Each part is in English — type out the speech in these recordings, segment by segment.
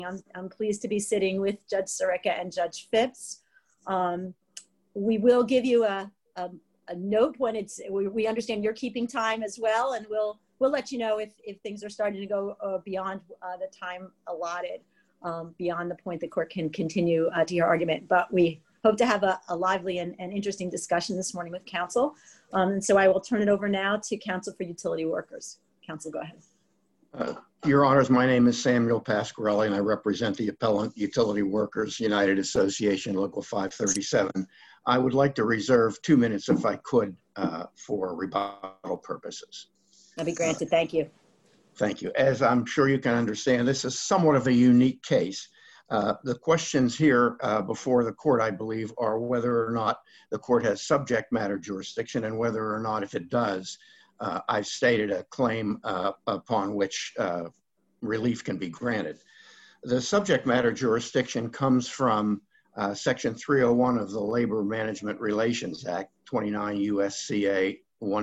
I'm pleased to be sitting with Judge Sirica and Judge Phipps. We will give you a note when we understand you're keeping time as well, and we'll let you know if things are starting to go beyond the time allotted, beyond the point the court can continue to hear argument. But we hope to have a lively and interesting discussion this morning with counsel. And so I will turn it over now to counsel for utility workers. Counsel, go ahead. Your Honors, my name is Samuel Pasquarelli, and I represent the Appellant Utility Workers United Association, Local 537. I would like to reserve 2 minutes, if I could, for rebuttal purposes. That'll be granted. Thank you. Thank you. As I'm sure you can understand, this is somewhat of a unique case. The questions here before the court, I believe, are whether or not the court has subject matter jurisdiction, and whether or not, if it does, I've stated a claim upon which relief can be granted. The subject matter jurisdiction comes from Section 301 of the Labor Management Relations Act, 29 U.S.C.A.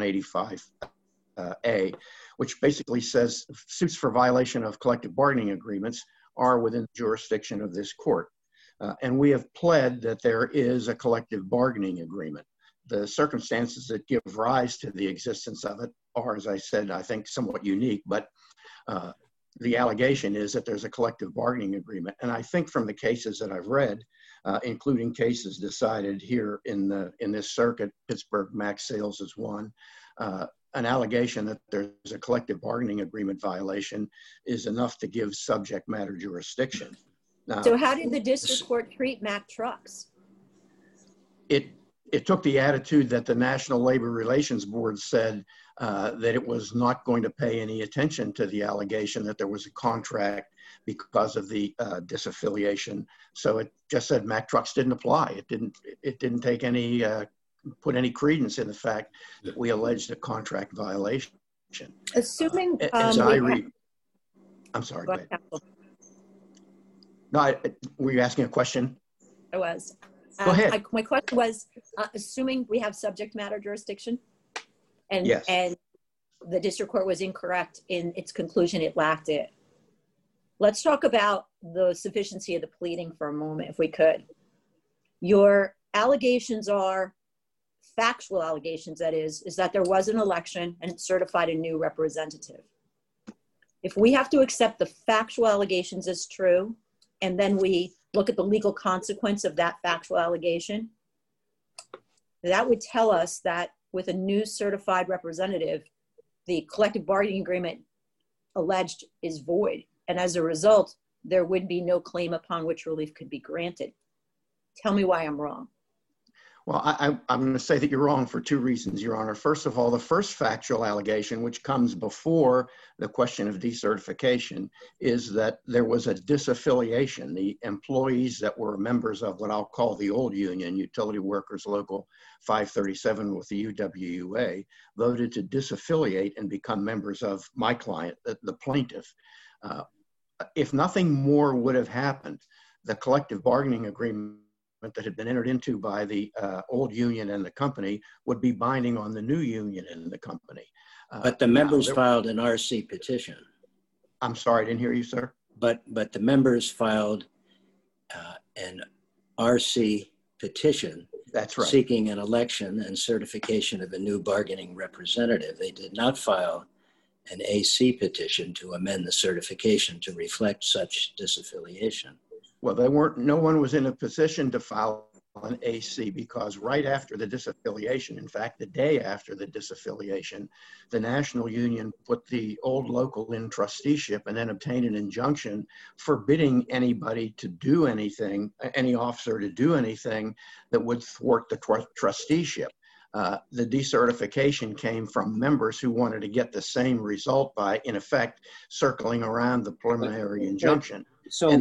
185A, which basically says suits for violation of collective bargaining agreements are within the jurisdiction of this court. And we have pled that there is a collective bargaining agreement. The circumstances that give rise to the existence of it are, as I said, I think somewhat unique, but the allegation is that there's a collective bargaining agreement. And I think from the cases that I've read, including cases decided here in this circuit, Pittsburgh Max Sales is one, an allegation that there's a collective bargaining agreement violation is enough to give subject matter jurisdiction. Now, so how did the district court treat Mack Trucks? It took the attitude that the National Labor Relations Board said that it was not going to pay any attention to the allegation that there was a contract because of the disaffiliation. So it just said Mack Trucks didn't apply. It didn't take any put any credence in the fact that we alleged a contract violation. Assuming I'm sorry. Go ahead. No, were you asking a question? I was. Go ahead. My question was, assuming we have subject matter jurisdiction, and yes, and the district court was incorrect in its conclusion, it lacked it. Let's talk about the sufficiency of the pleading for a moment, if we could. Your allegations are factual allegations, that is that there was an election and it certified a new representative. If we have to accept the factual allegations as true, and then we look at the legal consequence of that factual allegation, that would tell us that with a new certified representative, the collective bargaining agreement alleged is void. And as a result, there would be no claim upon which relief could be granted. Tell me why I'm wrong. Well, I'm going to say that you're wrong for two reasons, Your Honor. First of all, the first factual allegation, which comes before the question of decertification, is that there was a disaffiliation. The employees that were members of what I'll call the old union, Utility Workers Local 537 with the UWUA, voted to disaffiliate and become members of my client, the plaintiff. If nothing more would have happened, the collective bargaining agreement that had been entered into by the old union and the company would be binding on the new union and the company. But the members filed an RC petition. I'm sorry, I didn't hear you, sir. But the members filed an RC petition. That's right. Seeking an election and certification of a new bargaining representative. They did not file an AC petition to amend the certification to reflect such disaffiliation. Well, no one was in a position to file an AC because right after the disaffiliation, in fact, the day after the disaffiliation, the national union put the old local in trusteeship and then obtained an injunction forbidding anybody to do anything, any officer to do anything that would thwart the trusteeship. The decertification came from members who wanted to get the same result by, in effect, circling around the preliminary injunction. But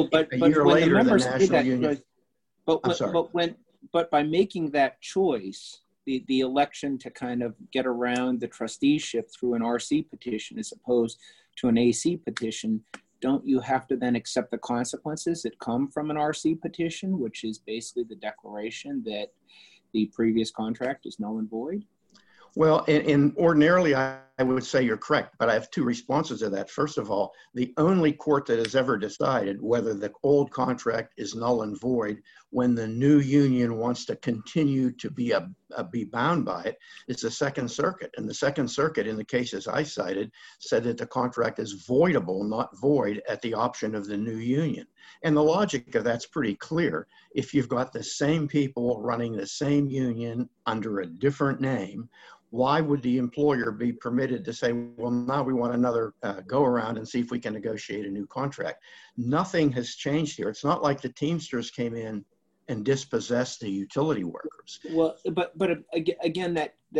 by making that choice, the election to kind of get around the trusteeship through an RC petition as opposed to an AC petition, don't you have to then accept the consequences that come from an RC petition, which is basically the declaration that the previous contract is null and void? Well, ordinarily, I I would say you're correct, but I have two responses to that. First of all, the only court that has ever decided whether the old contract is null and void when the new union wants to continue to be bound by it is the Second Circuit. And the Second Circuit, in the cases I cited, said that the contract is voidable, not void, at the option of the new union. And the logic of that's pretty clear. If you've got the same people running the same union under a different name, why would the employer be permitted to say, well, now we want another go around and see if we can negotiate a new contract? Nothing has changed here. It's not like the Teamsters came in and dispossessed the utility workers. Well, but again,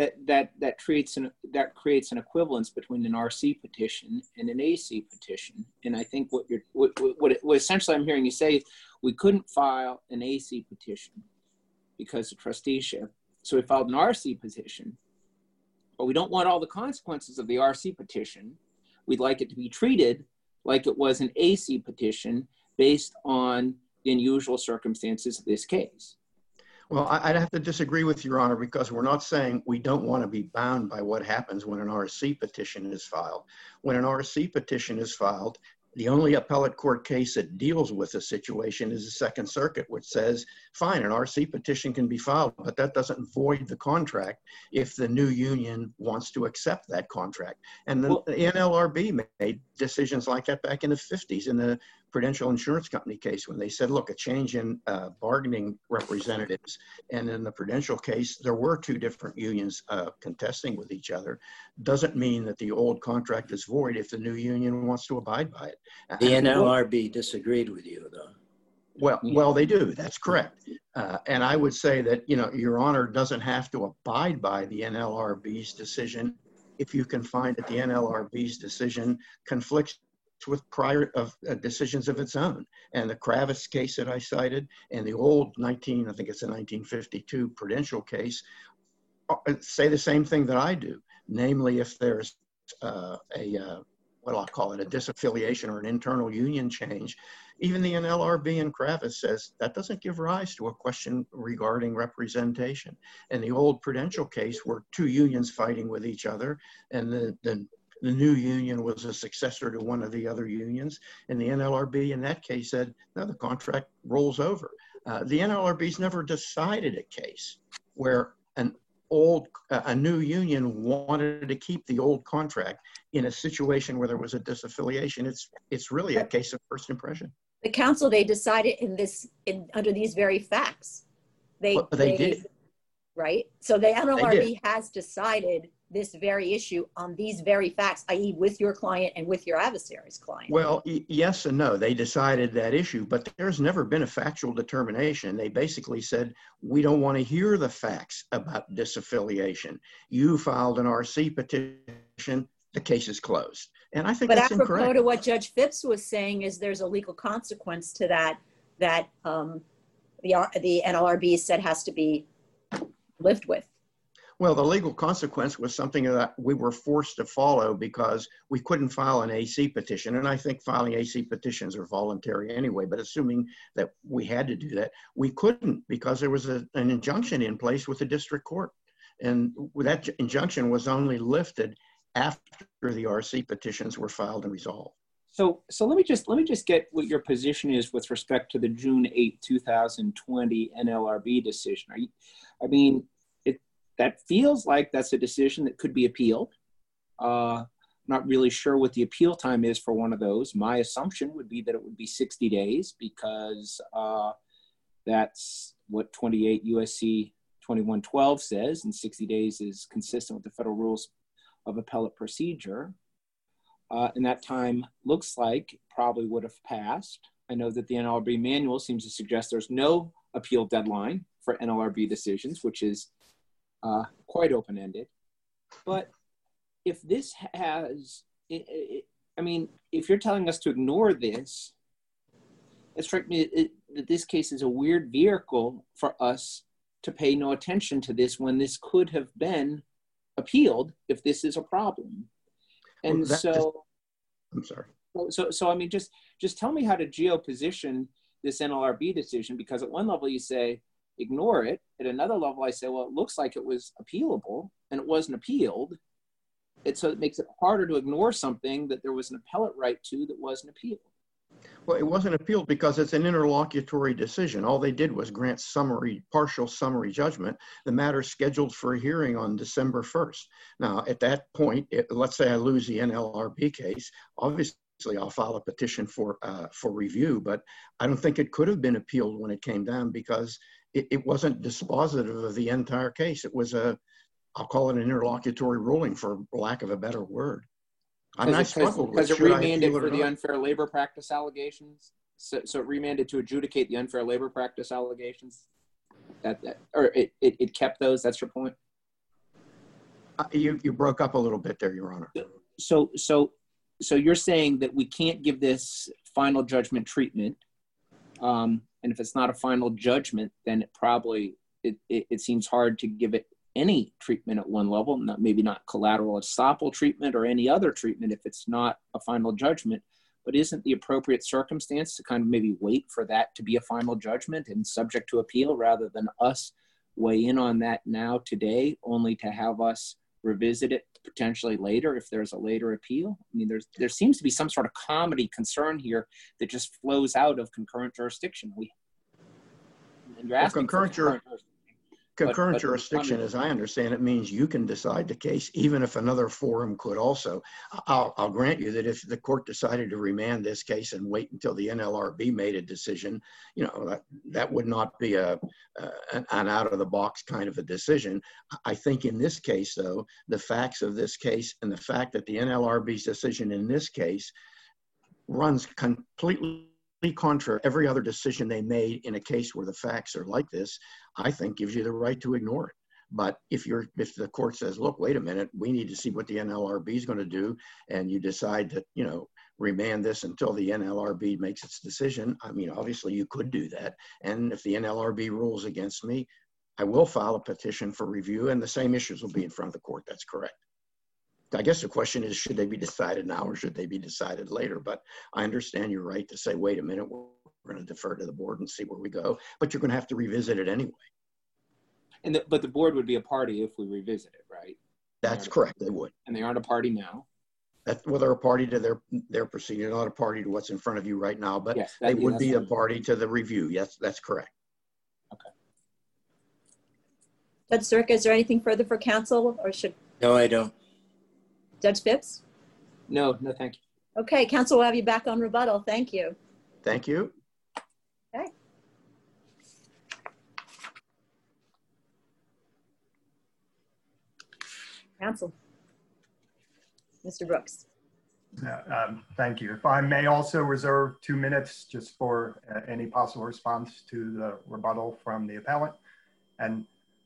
that creates an equivalence between an RC petition and an AC petition. And I think what essentially I'm hearing you say is we couldn't file an AC petition because of trusteeship, so we filed an RC petition. But we don't want all the consequences of the RC petition. We'd like it to be treated like it was an AC petition based on the unusual circumstances of this case. Well, I'd have to disagree with Your Honor, because we're not saying we don't want to be bound by what happens when an RC petition is filed. When an RC petition is filed, the only appellate court case that deals with the situation is the Second Circuit, which says, fine, an RC petition can be filed, but that doesn't void the contract if the new union wants to accept that contract. And the NLRB made decisions like that back in the 50s in the Prudential Insurance Company case, when they said, look, a change in bargaining representatives. And in the Prudential case, there were two different unions contesting with each other. Doesn't mean that the old contract is void if the new union wants to abide by it. The NLRB disagreed with you, though. Well, they do. That's correct. And I would say that, Your Honor doesn't have to abide by the NLRB's decision if you can find that the NLRB's decision conflicts with prior decisions of its own. And the Kravitz case that I cited and the old 1952 Prudential case say the same thing that I do. Namely, if there's what I'll call it, a disaffiliation or an internal union change, even the NLRB in Kravitz says that doesn't give rise to a question regarding representation. And the old Prudential case were two unions fighting with each other, and the new union was a successor to one of the other unions. And the NLRB in that case said, no, the contract rolls over. The NLRB's never decided a case where a new union wanted to keep the old contract in a situation where there was a disaffiliation. It's really a case of first impression. The council, they decided under these very facts. They did. Right? So the NLRB has decided this very issue on these very facts, i.e. with your client and with your adversary's client. Well, yes and no. They decided that issue, but there's never been a factual determination. They basically said, we don't want to hear the facts about disaffiliation. You filed an RC petition, the case is closed. And I think that's incorrect. But apropos to what Judge Phipps was saying is there's a legal consequence to that the NLRB said has to be lived with. Well, the legal consequence was something that we were forced to follow because we couldn't file an AC petition. And I think filing AC petitions are voluntary anyway, but assuming that we had to do that, we couldn't because there was an injunction in place with the district court. And that injunction was only lifted after the RC petitions were filed and resolved. So let me just get what your position is with respect to the June 8, 2020 NLRB decision. That feels like that's a decision that could be appealed. I'm not really sure what the appeal time is for one of those. My assumption would be that it would be 60 days because that's what 28 USC 2112 says, and 60 days is consistent with the federal rules of appellate procedure. And that time looks like probably would have passed. I know that the NLRB manual seems to suggest there's no appeal deadline for NLRB decisions, which is quite open-ended. But if this has, if you're telling us to ignore this, it strikes me that this case is a weird vehicle for us to pay no attention to this when this could have been appealed if this is a problem. And I'm sorry. So just tell me how to geo-position this NLRB decision, because at one level you say, ignore it. At another level, I say, well, it looks like it was appealable and it wasn't appealed. so it makes it harder to ignore something that there was an appellate right to that wasn't appealed. Well, it wasn't appealed because it's an interlocutory decision. All they did was grant partial summary judgment. The matter scheduled for a hearing on December 1st. Now, at that point, let's say I lose the NLRB case, obviously I'll file a petition for review, but I don't think it could have been appealed when it came down because it wasn't dispositive of the entire case. It was I'll call it an interlocutory ruling for lack of a better word. Because it remanded for the unfair labor practice allegations. So it remanded to adjudicate the unfair labor practice allegations. Or it kept those. That's your point. You broke up a little bit there, Your Honor. So you're saying that we can't give this final judgment treatment, and if it's not a final judgment, then it probably it seems hard to give it any treatment at one level, maybe not collateral estoppel treatment or any other treatment if it's not a final judgment, but isn't the appropriate circumstance to kind of maybe wait for that to be a final judgment and subject to appeal rather than us weigh in on that now today, only to have us revisit it potentially later if there's a later appeal? I mean, there seems to be some sort of comedy concern here that just flows out of concurrent jurisdiction. And you're asking for concurrent jurisdiction. Concurrent jurisdiction, as I understand it, means you can decide the case, even if another forum could also. I'll grant you that if the court decided to remand this case and wait until the NLRB made a decision, that would not be an out-of-the-box kind of a decision. I think in this case, though, the facts of this case and the fact that the NLRB's decision in this case runs completely contrary to every other decision they made in a case where the facts are like this, I think gives you the right to ignore it. But if the court says, look, wait a minute, we need to see what the NLRB is going to do, and you decide that, remand this until the NLRB makes its decision, I mean, obviously you could do that. And if the NLRB rules against me, I will file a petition for review, and the same issues will be in front of the court. That's correct. I guess the question is, should they be decided now or should they be decided later? But I understand your right to say, wait a minute, we're going to defer to the board and see where we go. But you're going to have to revisit it anyway. But the board would be a party if we revisit it, right? That's correct. They would. And they aren't a party now. They're a party to their proceeding, not a party to what's in front of you right now. But yes, they would be a party to the review. Yes, that's correct. Okay. Judge Sirica, is there anything further for counsel, or should? No, I don't. Judge Phipps? No, thank you. Okay, counsel will have you back on rebuttal. Thank you. Thank you. Okay. Counsel. Mr. Brooks. Thank you. If I may also reserve 2 minutes just for any possible response to the rebuttal from the appellant. And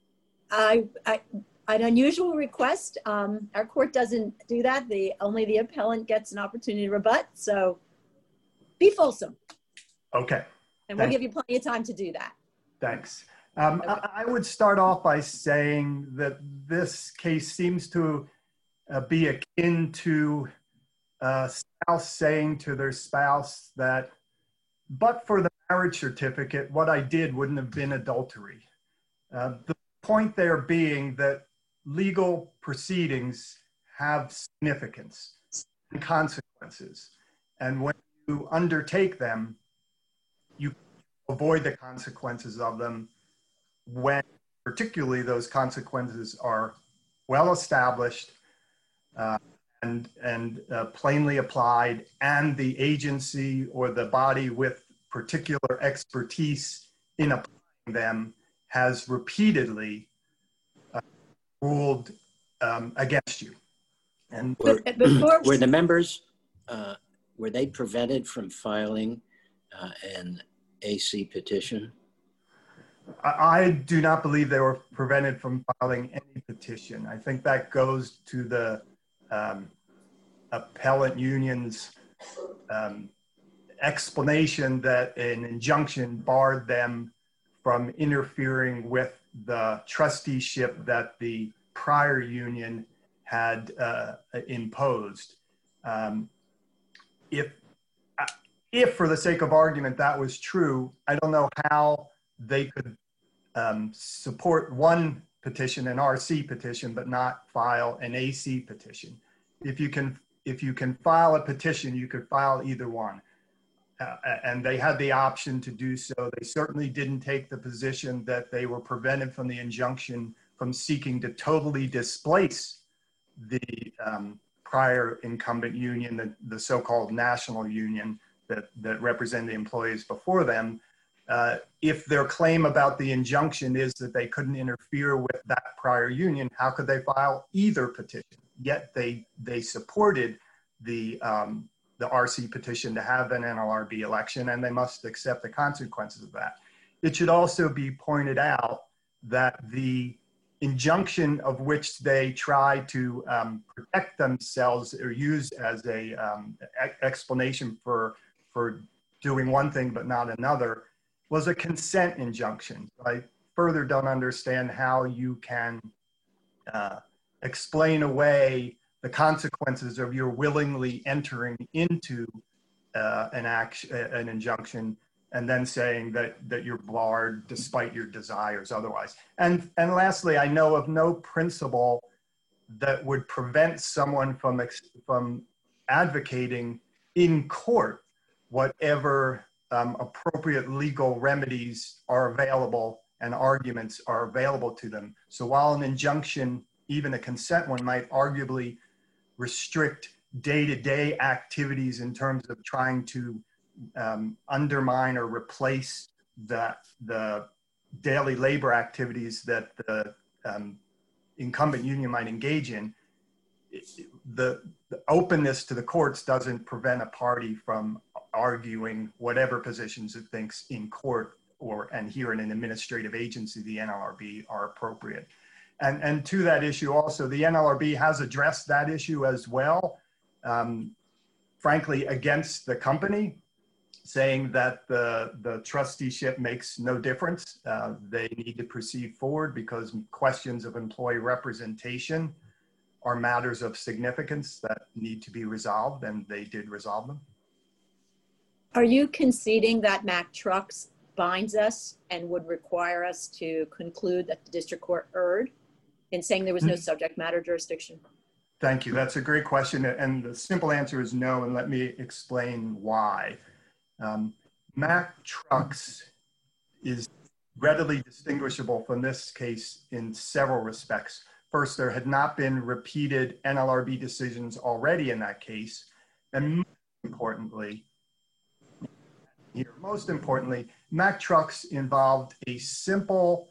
an unusual request. Our court doesn't do that. Only the appellant gets an opportunity to rebut. So be fulsome. Okay. And we'll give you plenty of time to do that. Thanks. I would start off by saying that this case seems to be akin to a spouse saying to their spouse that, but for the marriage certificate, what I did wouldn't have been adultery. The point there being that legal proceedings have significance and consequences. And when you undertake them, you avoid the consequences of them when particularly those consequences are well established and plainly applied, and the agency or the body with particular expertise in applying them has repeatedly ruled against you. And were the members, were they prevented from filing an AC petition? I do not believe they were prevented from filing any petition. I think that goes to the appellate union's explanation that an injunction barred them from interfering with the trusteeship that the prior union had imposed. If for the sake of argument that was true, I don't know how they could support one petition, an RC petition, but not file an AC petition. if you can file a petition, you could file either one. And they had the option to do so. They certainly didn't take the position that they were prevented from the injunction from seeking to totally displace the prior incumbent union, the so-called national union that represented the employees before them. If their claim about the injunction is that they couldn't interfere with that prior union, how could they file either petition? Yet they supported the RC petition to have an NLRB election, and they must accept the consequences of that. It should also be pointed out that the injunction of which they try to protect themselves or use as a explanation for doing one thing but not another was a consent injunction. I further don't understand how you can explain away the consequences of your willingly entering into an injunction and then saying that you're barred despite your desires otherwise. And lastly, I know of no principle that would prevent someone from advocating in court whatever appropriate legal remedies are available and arguments are available to them. So while an injunction, even a consent one, might arguably restrict day-to-day activities in terms of trying to undermine or replace the daily labor activities that the incumbent union might engage in, the openness to the courts doesn't prevent a party from arguing whatever positions it thinks in court and here in an administrative agency, the NLRB, are appropriate. And to that issue also, the NLRB has addressed that issue as well, frankly, against the company, saying that the trusteeship makes no difference. They need to proceed forward because questions of employee representation are matters of significance that need to be resolved, and they did resolve them. Are you conceding that Mack Trucks binds us and would require us to conclude that the district court erred in saying there was no subject matter jurisdiction? Thank you. That's a great question. And the simple answer is no, and let me explain why. Mack Trucks is readily distinguishable from this case in several respects. First, there had not been repeated NLRB decisions already in that case. And most importantly, Mack Trucks involved a simple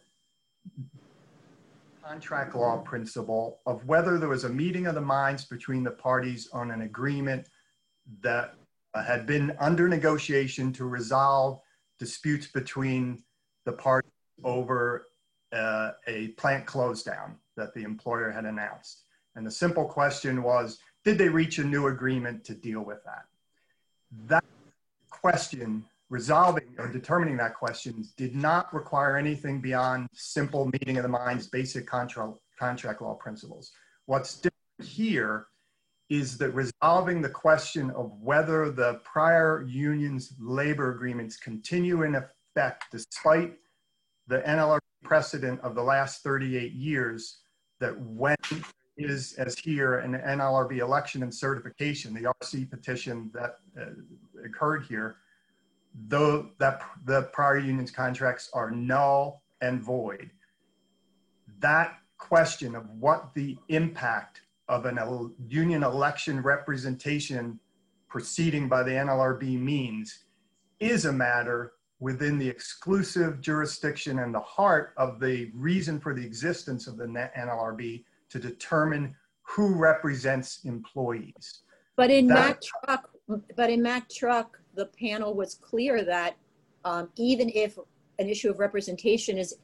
contract law principle of whether there was a meeting of the minds between the parties on an agreement that had been under negotiation to resolve disputes between the parties over a plant close down that the employer had announced. And the simple question was, did they reach a new agreement to deal with that? That question, resolving or determining that question, did not require anything beyond simple meeting of the minds, basic contract law principles. What's different here is that resolving the question of whether the prior union's labor agreements continue in effect despite the NLRB precedent of the last 38 years, that when is, as here, an NLRB election and certification, the RC petition that occurred here, though that the prior union's contracts are null and void. That question of what the impact of an union election representation proceeding by the NLRB means is a matter within the exclusive jurisdiction and the heart of the reason for the existence of the NLRB to determine who represents employees. But in Mack Truck, the panel was clear that even if an issue of representation is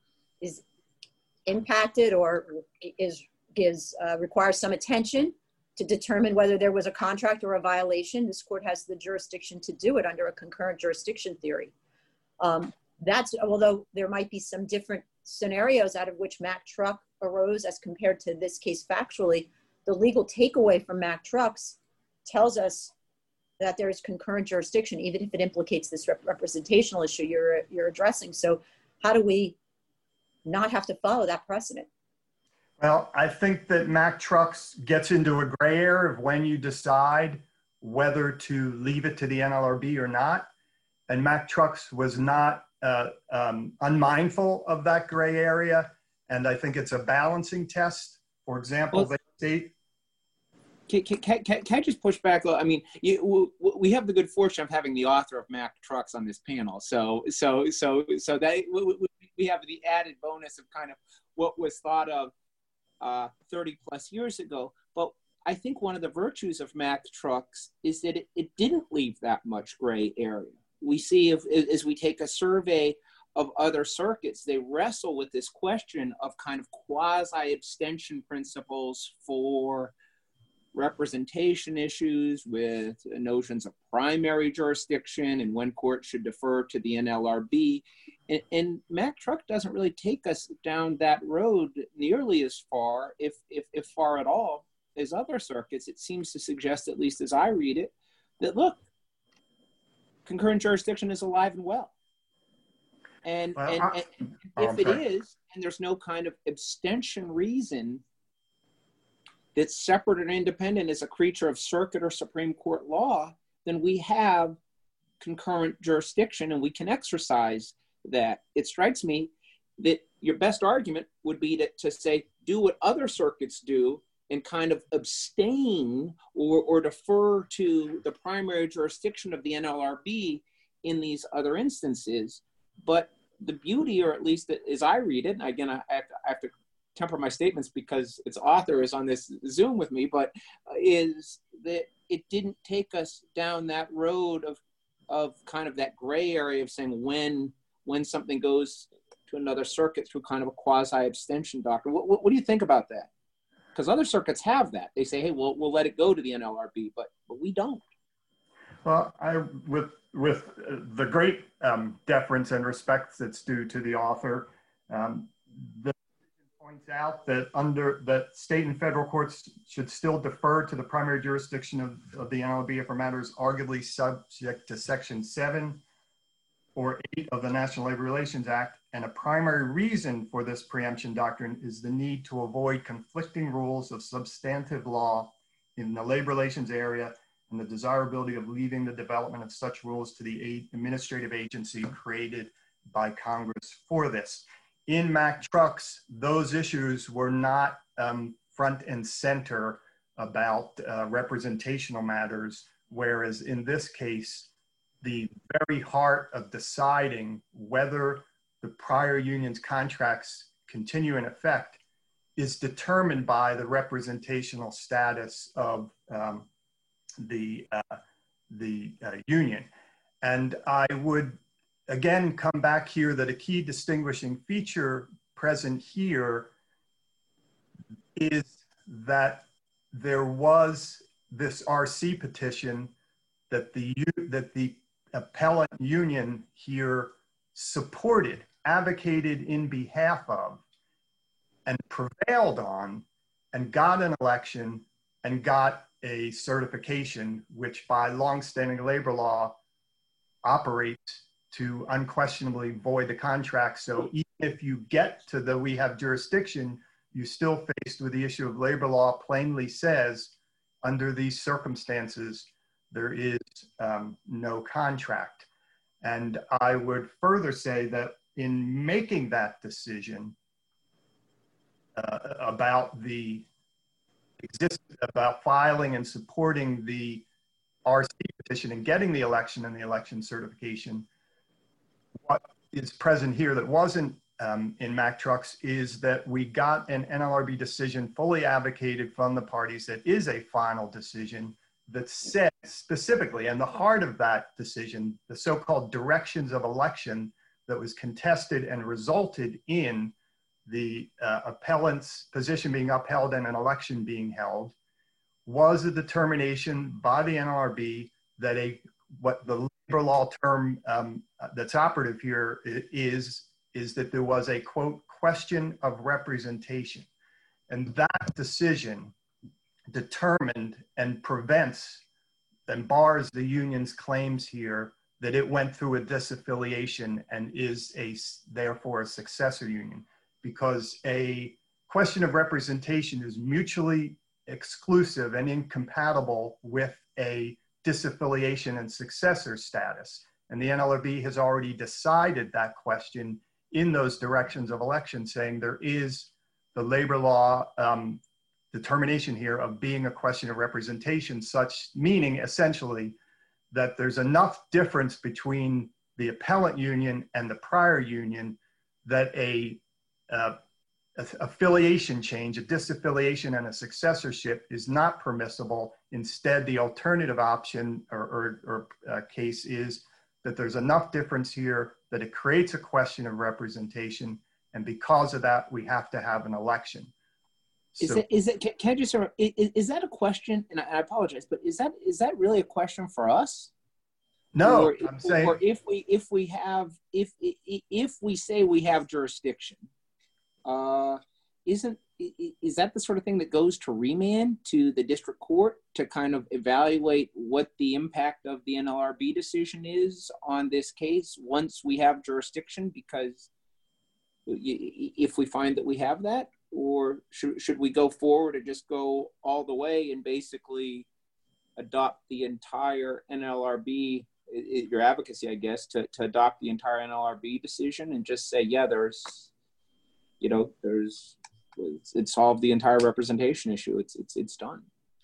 impacted or requires some attention to determine whether there was a contract or a violation, this court has the jurisdiction to do it under a concurrent jurisdiction theory. Although there might be some different scenarios out of which Mack Truck arose as compared to this case factually, the legal takeaway from Mack Trucks tells us that there is concurrent jurisdiction, even if it implicates this representational issue you're addressing. So how do we not have to follow that precedent? Well, I think that Mack Trucks gets into a gray area of when you decide whether to leave it to the NLRB or not. And Mack Trucks was not unmindful of that gray area. And I think it's a balancing test. For example, Well, they Can I just push back? I mean, we have the good fortune of having the author of Mack Trucks on this panel, so that we have the added bonus of kind of what was thought of 30 plus years ago. But I think one of the virtues of Mack Trucks is that it didn't leave that much gray area. We see as we take a survey of other circuits, they wrestle with this question of kind of quasi-abstention principles for representation issues, with notions of primary jurisdiction and when courts should defer to the NLRB. And Mack Truck doesn't really take us down that road nearly as far, if far at all, as other circuits. It seems to suggest, at least as I read it, that look, concurrent jurisdiction is alive and well. And if it is, and there's no kind of abstention reason that's separate and independent as a creature of circuit or Supreme Court law, then we have concurrent jurisdiction and we can exercise that. It strikes me that your best argument would be to say, do what other circuits do and kind of abstain or defer to the primary jurisdiction of the NLRB in these other instances. But the beauty, or at least as I read it, and again, I have to temper my statements because its author is on this Zoom with me, but is that it didn't take us down that road of kind of that gray area of saying when something goes to another circuit through kind of a quasi-abstention doctrine. What do you think about that? Because other circuits have that. They say, hey, we'll let it go to the NLRB, but we don't. Well, with the great deference and respect that's due to the author, the points out that state and federal courts should still defer to the primary jurisdiction of the NLRB for matters arguably subject to Section 7 or 8 of the National Labor Relations Act. And a primary reason for this preemption doctrine is the need to avoid conflicting rules of substantive law in the labor relations area and the desirability of leaving the development of such rules to the administrative agency created by Congress for this. In Mack Trucks, those issues were not front and center about representational matters, whereas in this case, the very heart of deciding whether the prior union's contracts continue in effect is determined by the representational status of the union. And I would again come back here that a key distinguishing feature present here is that there was this RC petition that the appellant union here supported, advocated in behalf of, and prevailed on, and got an election and got a certification, which by longstanding labor law operates to unquestionably void the contract. So even if you get to the we have jurisdiction, you're still faced with the issue of labor law plainly says under these circumstances, there is no contract. And I would further say that in making that decision about filing and supporting the RC petition and getting the election and the election certification, what is present here that wasn't in Mack Trucks is that we got an NLRB decision fully advocated from the parties that is a final decision that says specifically, and the heart of that decision, the so-called directions of election that was contested and resulted in the appellant's position being upheld and an election being held, was a determination by the NLRB that what the labor law term that's operative here is that there was a, quote, question of representation. And that decision determined and prevents and bars the union's claims here that it went through a disaffiliation and is therefore a successor union, because a question of representation is mutually exclusive and incompatible with a disaffiliation and successor status. And the NLRB has already decided that question in those directions of election, saying there is the labor law determination here of being a question of representation, such meaning essentially that there's enough difference between the appellant union and the prior union that a affiliation change, a disaffiliation and a successorship is not permissible. Instead, the alternative option or case is that there's enough difference here that it creates a question of representation, and because of that, we have to have an election. Can I just, is that a question? And I apologize, but is that really a question for us? No, or, I'm saying, or if we say we have jurisdiction, is that the sort of thing that goes to remand to the district court to kind of evaluate what the impact of the NLRB decision is on this case once we have jurisdiction? Because if we find that we have that, or should we go forward and just go all the way and basically adopt the entire NLRB, your advocacy, I guess, to adopt the entire NLRB decision and just say, yeah, it solved the entire representation issue. It's done.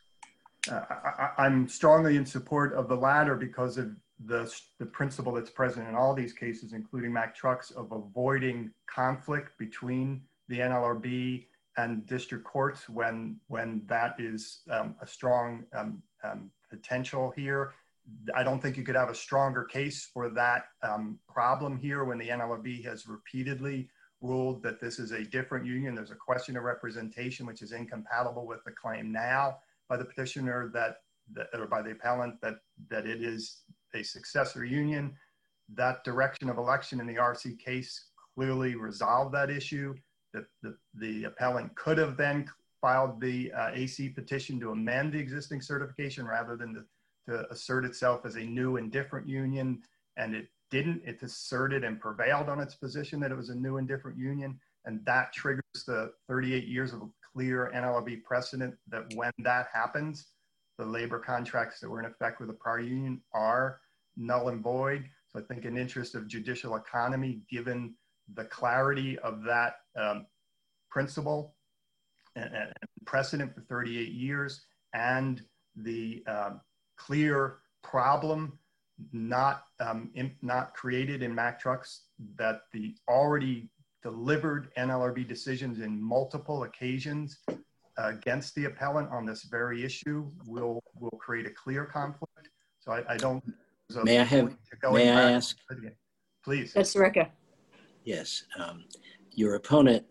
I'm strongly in support of the latter because of the principle that's present in all these cases, including Mack Trucks, of avoiding conflict between the NLRB and district courts when that is a strong potential here. I don't think you could have a stronger case for that problem here when the NLRB has repeatedly ruled that this is a different union. There's a question of representation which is incompatible with the claim now by the petitioner or by the appellant that it is a successor union. That direction of election in the RC case clearly resolved that issue. The appellant could have then filed the AC petition to amend the existing certification rather than to assert itself as a new and different union, and it didn't. It asserted and prevailed on its position that it was a new and different union, and that triggers the 38 years of clear NLRB precedent that when that happens, the labor contracts that were in effect with the prior union are null and void. So I think in interest of judicial economy, given the clarity of that principle and precedent for 38 years and the clear problem not created in Mack Trucks that the already delivered NLRB decisions in multiple occasions against the appellant on this very issue will create a clear conflict. So I don't. May I ask? Please. That's Rika. Yes. Your opponent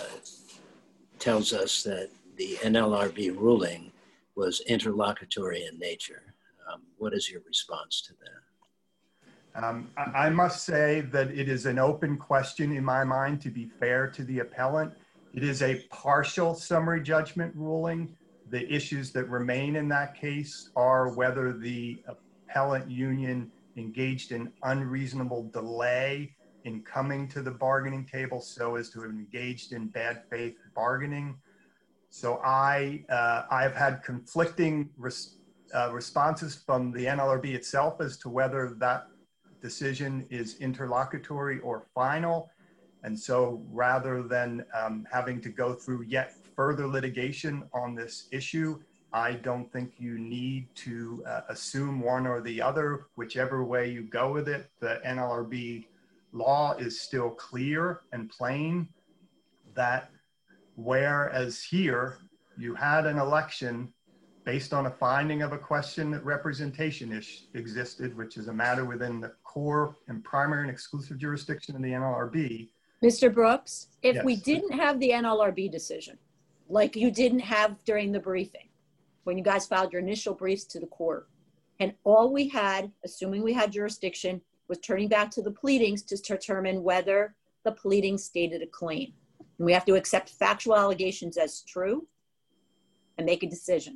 tells us that the NLRB ruling was interlocutory in nature. What is your response to that? I must say that it is an open question in my mind, to be fair to the appellant. It is a partial summary judgment ruling. The issues that remain in that case are whether the appellant union engaged in unreasonable delay in coming to the bargaining table so as to have engaged in bad faith bargaining. So I've had conflicting responses from the NLRB itself as to whether that decision is interlocutory or final. And so rather than having to go through yet further litigation on this issue, I don't think you need to assume one or the other. Whichever way you go with it, the NLRB law is still clear and plain that whereas here you had an election based on a finding of a question that representation existed, which is a matter within the core and primary and exclusive jurisdiction of the NLRB. Mr. Brooks, if Yes. we didn't have the NLRB decision, like you didn't have during the briefing, when you guys filed your initial briefs to the court, and all we had, assuming we had jurisdiction, was turning back to the pleadings to determine whether the pleadings stated a claim. And we have to accept factual allegations as true and make a decision.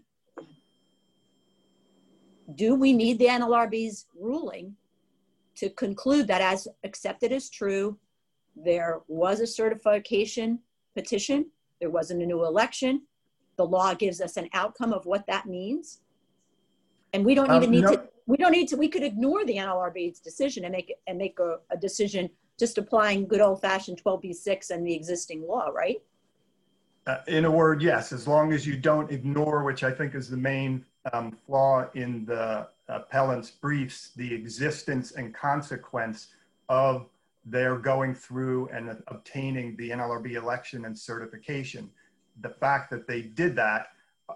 Do we need the NLRB's ruling to conclude that as accepted as true, there was a certification petition, There wasn't a new election. The law gives us an outcome of what that means. And we don't even need to, we could ignore the NLRB's decision and make a decision just applying good old fashioned 12b-6 and the existing law, right? In a word, yes, as long as you don't ignore, which I think is the main flaw in the appellant's briefs, the existence and consequence of their going through and obtaining the NLRB election and certification. The fact that they did that,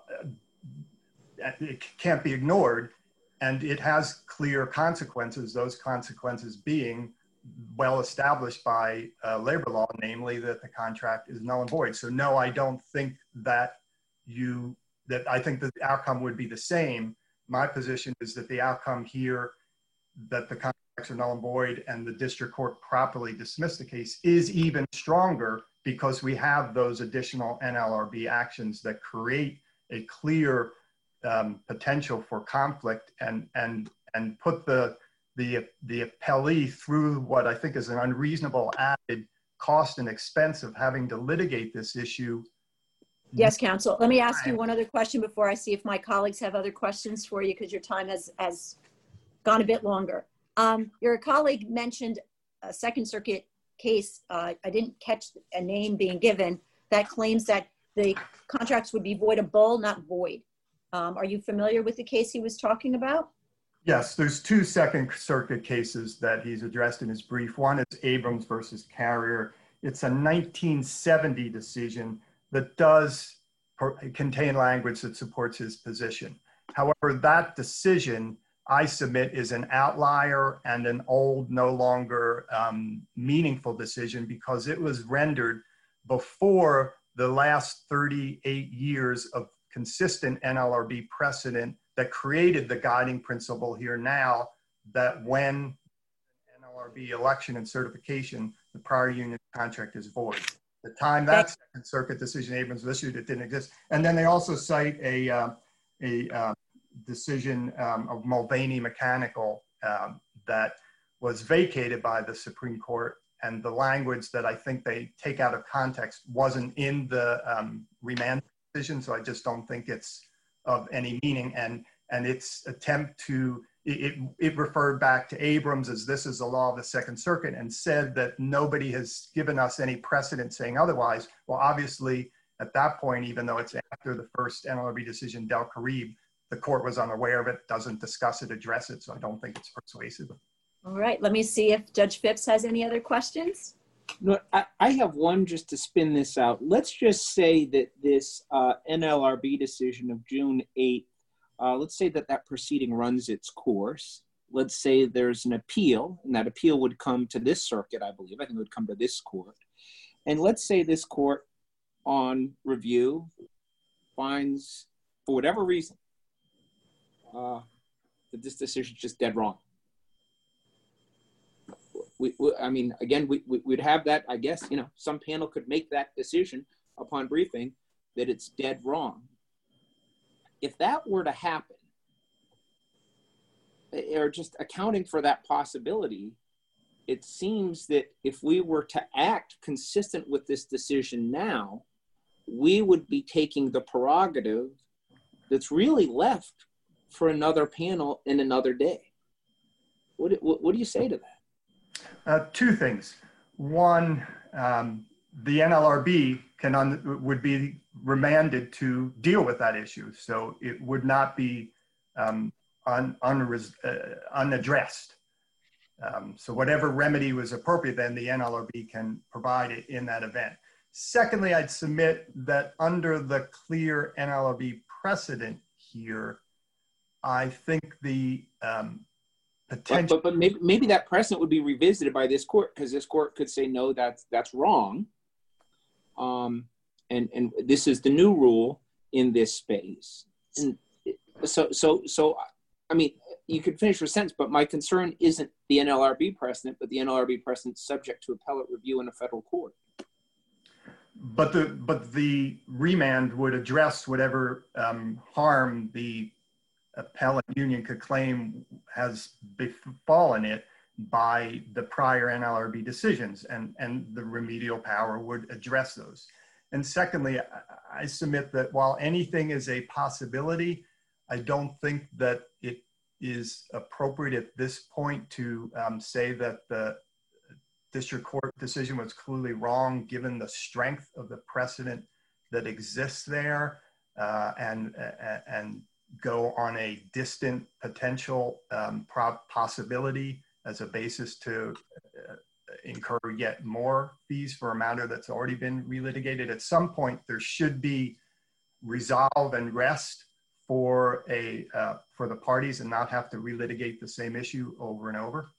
it can't be ignored, and it has clear consequences, those consequences being well established by labor law, namely that the contract is null and void. So no, I don't think that I think that the outcome would be the same. My position is that the outcome here, that the contracts are null and void and the district court properly dismissed the case, is even stronger because we have those additional NLRB actions that create a clear potential for conflict and put the appellee through what I think is an unreasonable added cost and expense of having to litigate this issue. Yes, counsel. Let me ask you one other question before I see if my colleagues have other questions for you, because your time has gone a bit longer. Your colleague mentioned a Second Circuit case. I didn't catch a name being given that claims that the contracts would be voidable, not void. Are you familiar with the case he was talking about? Yes, there's two Second Circuit cases that he's addressed in his brief. One is Abrams versus Carrier. It's a 1970 decision that does contain language that supports his position. However, that decision, I submit, is an outlier and an old, no longer meaningful decision because it was rendered before the last 38 years of consistent NLRB precedent that created the guiding principle here now that when NLRB election and certification, the prior union contract is void. The time that Second Circuit decision Abrams was issued, it didn't exist. And then they also cite a decision of Mulvaney Mechanical that was vacated by the Supreme Court, and the language that I think they take out of context wasn't in the remand decision, so I just don't think it's of any meaning. And its attempt to, it referred back to Abrams as this is the law of the Second Circuit and said that nobody has given us any precedent saying otherwise. Well, obviously, at that point, even though it's after the first NLRB decision, Del Carib, the court was unaware of it, doesn't discuss it, address it, so I don't think it's persuasive. All right, let me see if Judge Phipps has any other questions. No, I have one just to spin this out. Let's just say that this NLRB decision of June 8th, let's say that proceeding runs its course. Let's say there's an appeal, and that appeal would come to this circuit, I believe. I think it would come to this court. And let's say this court on review finds, for whatever reason, that this decision is just dead wrong. I mean, again, we'd have that, I guess, some panel could make that decision upon briefing that it's dead wrong. If that were to happen, or just accounting for that possibility, it seems that if we were to act consistent with this decision now, we would be taking the prerogative that's really left for another panel in another day. What do you say to that? Two things. One, the NLRB would be remanded to deal with that issue, so it would not be unaddressed. So whatever remedy was appropriate, then the NLRB can provide it in that event. Secondly, I'd submit that under the clear NLRB precedent here, I think the potential. But maybe that precedent would be revisited by this court, because this court could say, no, that's wrong. And this is the new rule in this space. And so I mean, you could finish your sentence, but my concern isn't the NLRB precedent, but the NLRB precedent subject to appellate review in a federal court. But the remand would address whatever harm the appellate union could claim has befallen it by the prior NLRB decisions, and the remedial power would address those. And secondly, I submit that while anything is a possibility, I don't think that it is appropriate at this point to say that the district court decision was clearly wrong given the strength of the precedent that exists there, and go on a distant potential possibility as a basis to incur yet more fees for a matter that's already been relitigated. At some point, there should be resolve and rest for the parties and not have to relitigate the same issue over and over.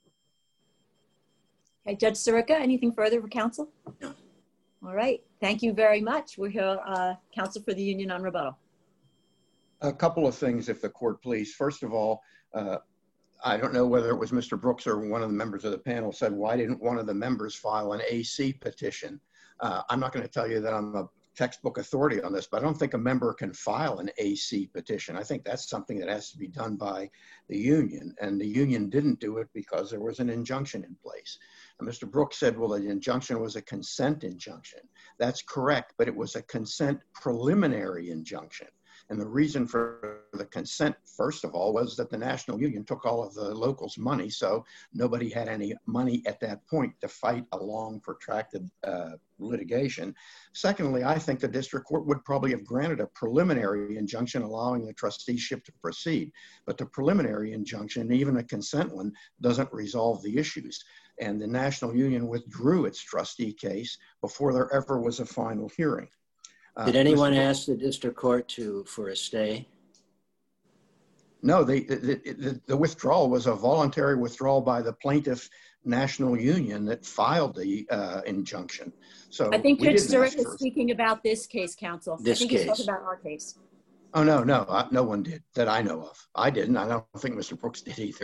Okay, Judge Sirica, anything further for counsel? No. All right, thank you very much. We'll hear counsel for the union on rebuttal. A couple of things, if the court please. First of all, I don't know whether it was Mr. Brooks or one of the members of the panel said, why didn't one of the members file an AC petition? I'm not going to tell you that I'm a textbook authority on this, but I don't think a member can file an AC petition. I think that's something that has to be done by the union, and the union didn't do it because there was an injunction in place. And Mr. Brooks said, well, the injunction was a consent injunction. That's correct, but it was a consent preliminary injunction. And the reason for the consent, first of all, was that the national union took all of the locals' money, so nobody had any money at that point to fight a long, protracted litigation. Secondly, I think the district court would probably have granted a preliminary injunction allowing the trusteeship to proceed. But the preliminary injunction, even a consent one, doesn't resolve the issues. And the national union withdrew its trustee case before there ever was a final hearing. Did anyone ask the district court for a stay? No, the withdrawal was a voluntary withdrawal by the plaintiff national union that filed the injunction. So I think Judge Sirica is speaking about this case, counsel. This I think case. He's talking about our case. Oh, no, no one did that I know of. I didn't. I don't think Mr. Brooks did either.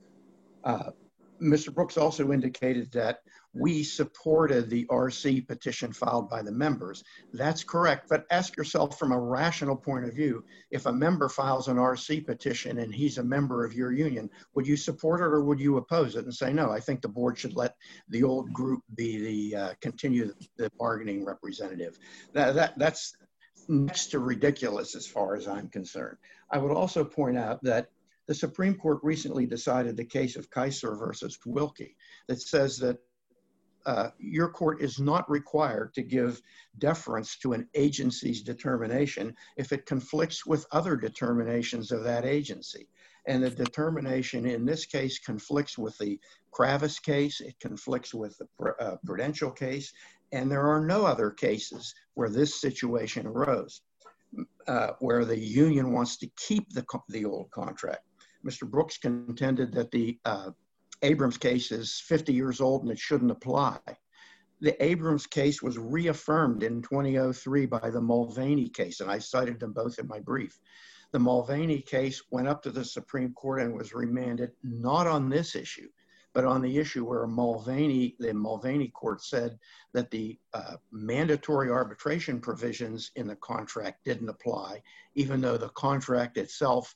Mr. Brooks also indicated that we supported the RC petition filed by the members. That's correct, but ask yourself from a rational point of view, if a member files an RC petition and he's a member of your union, would you support it or would you oppose it and say, no, I think the board should let the old group be continue the bargaining representative? That's next to ridiculous as far as I'm concerned. I would also point out that the Supreme Court recently decided the case of Kaiser versus Wilkie that says that your court is not required to give deference to an agency's determination if it conflicts with other determinations of that agency. And the determination in this case conflicts with the Kravis case, it conflicts with the Prudential case, and there are no other cases where this situation arose, where the union wants to keep the old contract. Mr. Brooks contended that the Abrams case is 50 years old and it shouldn't apply. The Abrams case was reaffirmed in 2003 by the Mulvaney case, and I cited them both in my brief. The Mulvaney case went up to the Supreme Court and was remanded not on this issue, but on the issue where the Mulvaney court said that the mandatory arbitration provisions in the contract didn't apply, even though the contract itself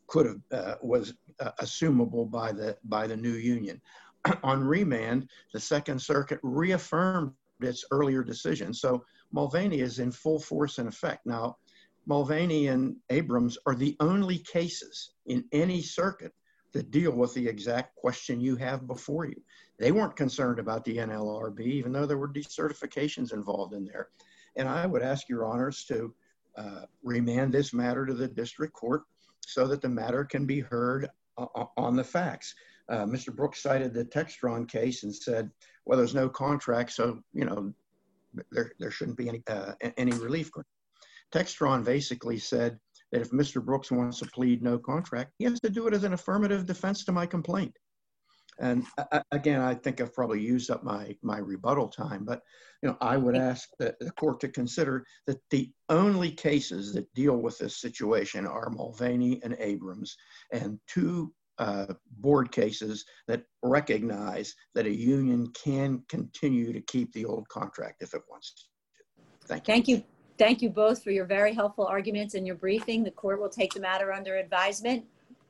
was assumable by the new union. On remand, the Second Circuit reaffirmed its earlier decision. So Mulvaney is in full force and effect. Now, Mulvaney and Abrams are the only cases in any circuit that deal with the exact question you have before you. They weren't concerned about the NLRB, even though there were decertifications involved in there. And I would ask your honors to remand this matter to the district court so that the matter can be heard on the facts. Mr. Brooks cited the Textron case and said, well, there's no contract, so there shouldn't be any relief. Textron basically said that if Mr. Brooks wants to plead no contract, he has to do it as an affirmative defense to my complaint. And again, I think I've probably used up my rebuttal time, but I would ask the court to consider that the only cases that deal with this situation are Mulvaney and Abrams, and two board cases that recognize that a union can continue to keep the old contract if it wants to. Thank you. Thank you. Thank you both for your very helpful arguments and your briefing. The court will take the matter under advisement.